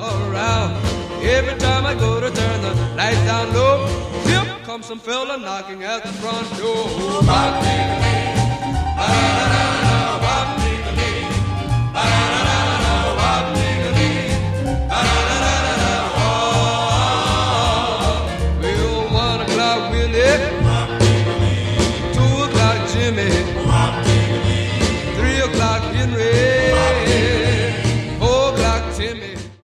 around. Every time I go to turn the lights down low, zip comes some fella knocking at the front door.